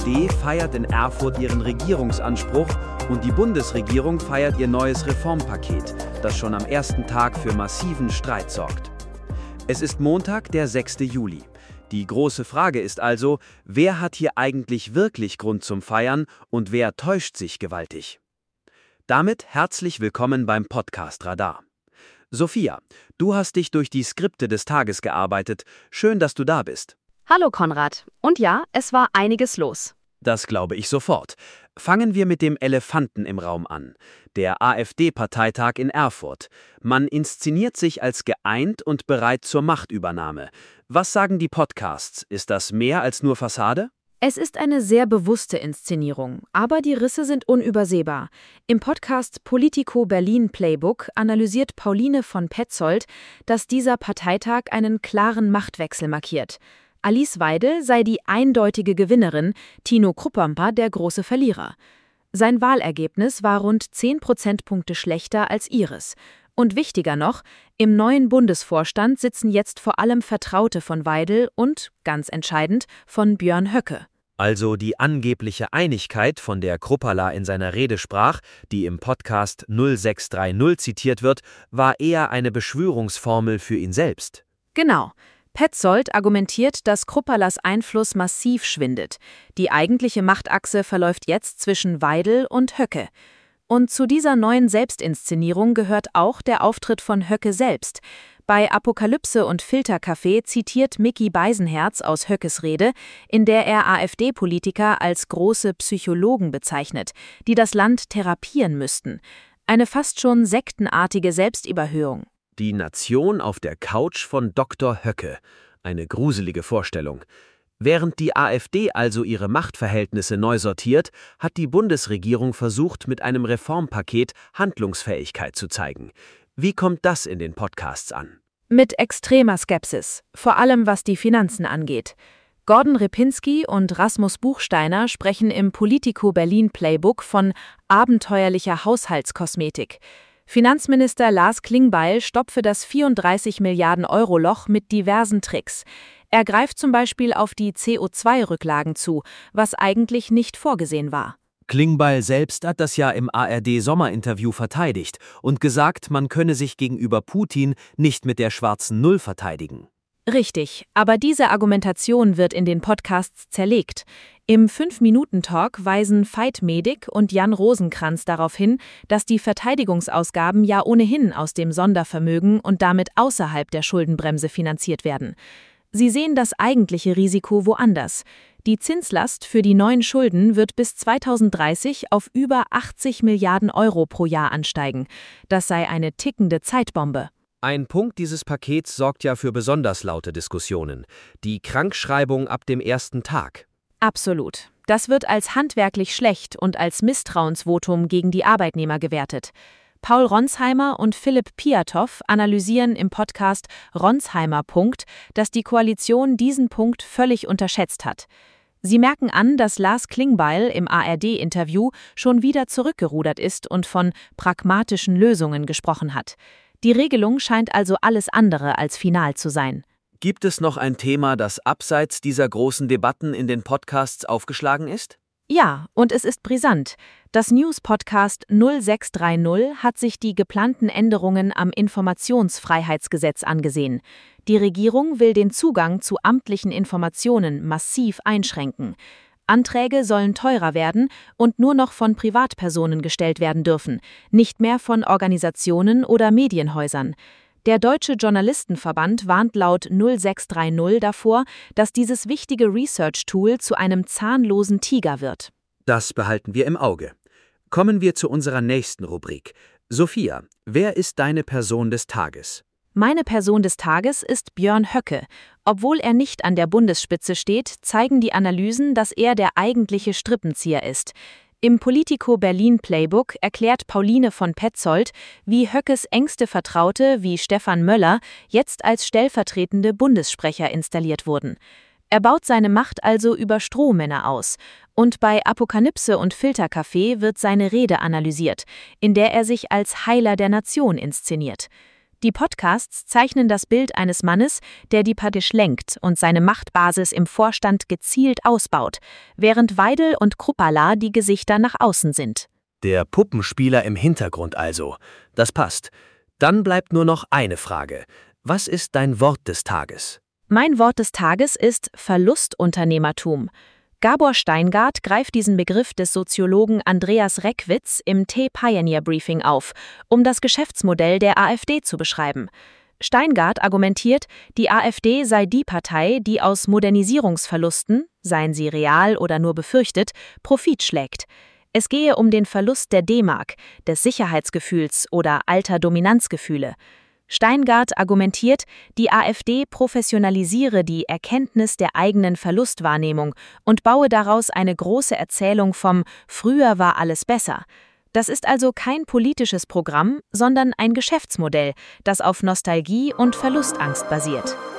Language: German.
AfD feiert in Erfurt ihren Regierungsanspruch und die Bundesregierung feiert ihr neues Reformpaket, das schon am ersten Tag für massiven Streit sorgt. Es ist Montag, der 6. Juli. Die große Frage ist also, wer hat hier eigentlich wirklich Grund zum Feiern und wer täuscht sich gewaltig? Damit herzlich willkommen beim Podcast Radar. Sophia, du hast dich durch die Skripte des Tages gearbeitet. Schön, dass du da bist. Hallo Konrad. Und ja, es war einiges los. Das glaube ich sofort. Fangen wir mit dem Elefanten im Raum an. Der AfD-Parteitag in Erfurt. Man inszeniert sich als geeint und bereit zur Machtübernahme. Was sagen die Podcasts? Ist das mehr als nur Fassade? Es ist eine sehr bewusste Inszenierung, aber die Risse sind unübersehbar. Im Podcast Politico Berlin Playbook analysiert Pauline von Petzold, dass dieser Parteitag einen klaren Machtwechsel markiert. Alice Weidel sei die eindeutige Gewinnerin, Tino Kruppamper der große Verlierer. Sein Wahlergebnis war rund 10 Prozentpunkte schlechter als ihres. Und wichtiger noch, im neuen Bundesvorstand sitzen jetzt vor allem Vertraute von Weidel und, ganz entscheidend, von Björn Höcke. Also die angebliche Einigkeit, von der Kruppala in seiner Rede sprach, die im Podcast 0630 zitiert wird, war eher eine Beschwörungsformel für ihn selbst. Genau. Petzold argumentiert, dass Kruppalas Einfluss massiv schwindet. Die eigentliche Machtachse verläuft jetzt zwischen Weidel und Höcke. Und zu dieser neuen Selbstinszenierung gehört auch der Auftritt von Höcke selbst. Bei Apokalypse und Filterkaffee zitiert Micky Beisenherz aus Höckes Rede, in der er AfD-Politiker als große Psychologen bezeichnet, die das Land therapieren müssten. Eine fast schon sektenartige Selbstüberhöhung. Die Nation auf der Couch von Dr. Höcke. Eine gruselige Vorstellung. Während die AfD also ihre Machtverhältnisse neu sortiert, hat die Bundesregierung versucht, mit einem Reformpaket Handlungsfähigkeit zu zeigen. Wie kommt das in den Podcasts an? Mit extremer Skepsis, vor allem was die Finanzen angeht. Gordon Ripinski und Rasmus Buchsteiner sprechen im Politico Berlin Playbook von abenteuerlicher Haushaltskosmetik. Finanzminister Lars Klingbeil stopfe das 34 Milliarden Euro Loch mit diversen Tricks. Er greift zum Beispiel auf die CO2-Rücklagen zu, was eigentlich nicht vorgesehen war. Klingbeil selbst hat das ja im ARD-Sommerinterview verteidigt und gesagt, man könne sich gegenüber Putin nicht mit der schwarzen Null verteidigen. Richtig, aber diese Argumentation wird in den Podcasts zerlegt. Im 5-Minuten-Talk weisen Veit Medik und Jan Rosenkranz darauf hin, dass die Verteidigungsausgaben ja ohnehin aus dem Sondervermögen und damit außerhalb der Schuldenbremse finanziert werden. Sie sehen das eigentliche Risiko woanders. Die Zinslast für die neuen Schulden wird bis 2030 auf über 80 Milliarden Euro pro Jahr ansteigen. Das sei eine tickende Zeitbombe. Ein Punkt dieses Pakets sorgt ja für besonders laute Diskussionen. Die Krankschreibung ab dem ersten Tag. Absolut. Das wird als handwerklich schlecht und als Misstrauensvotum gegen die Arbeitnehmer gewertet. Paul Ronsheimer und Philipp Piatow analysieren im Podcast Ronsheimer Punkt, dass die Koalition diesen Punkt völlig unterschätzt hat. Sie merken an, dass Lars Klingbeil im ARD-Interview schon wieder zurückgerudert ist und von pragmatischen Lösungen gesprochen hat. Die Regelung scheint also alles andere als final zu sein. Gibt es noch ein Thema, das abseits dieser großen Debatten in den Podcasts aufgeschlagen ist? Ja, und es ist brisant. Das News-Podcast 0630 hat sich die geplanten Änderungen am Informationsfreiheitsgesetz angesehen. Die Regierung will den Zugang zu amtlichen Informationen massiv einschränken. Anträge sollen teurer werden und nur noch von Privatpersonen gestellt werden dürfen, nicht mehr von Organisationen oder Medienhäusern. Der Deutsche Journalistenverband warnt laut 0630 davor, dass dieses wichtige Research-Tool zu einem zahnlosen Tiger wird. Das behalten wir im Auge. Kommen wir zu unserer nächsten Rubrik. Sophia, wer ist deine Person des Tages? Meine Person des Tages ist Björn Höcke. Obwohl er nicht an der Bundesspitze steht, zeigen die Analysen, dass er der eigentliche Strippenzieher ist. Im Politico Berlin Playbook erklärt Pauline von Petzold, wie Höckes engste Vertraute wie Stefan Möller jetzt als stellvertretende Bundessprecher installiert wurden. Er baut seine Macht also über Strohmänner aus. Und bei Apokalypse und Filterkaffee wird seine Rede analysiert, in der er sich als Heiler der Nation inszeniert. Die Podcasts zeichnen das Bild eines Mannes, der die Partei lenkt und seine Machtbasis im Vorstand gezielt ausbaut, während Weidel und Kruppala die Gesichter nach außen sind. Der Puppenspieler im Hintergrund also. Das passt. Dann bleibt nur noch eine Frage. Was ist dein Wort des Tages? Mein Wort des Tages ist Verlustunternehmertum. Gabor Steingart greift diesen Begriff des Soziologen Andreas Reckwitz im T-Pioneer Briefing auf, um das Geschäftsmodell der AfD zu beschreiben. Steingart argumentiert, die AfD sei die Partei, die aus Modernisierungsverlusten, seien sie real oder nur befürchtet, Profit schlägt. Es gehe um den Verlust der D-Mark, des Sicherheitsgefühls oder alter Dominanzgefühle. Steingart argumentiert, die AfD professionalisiere die Erkenntnis der eigenen Verlustwahrnehmung und baue daraus eine große Erzählung vom »Früher war alles besser«. Das ist also kein politisches Programm, sondern ein Geschäftsmodell, das auf Nostalgie und Verlustangst basiert.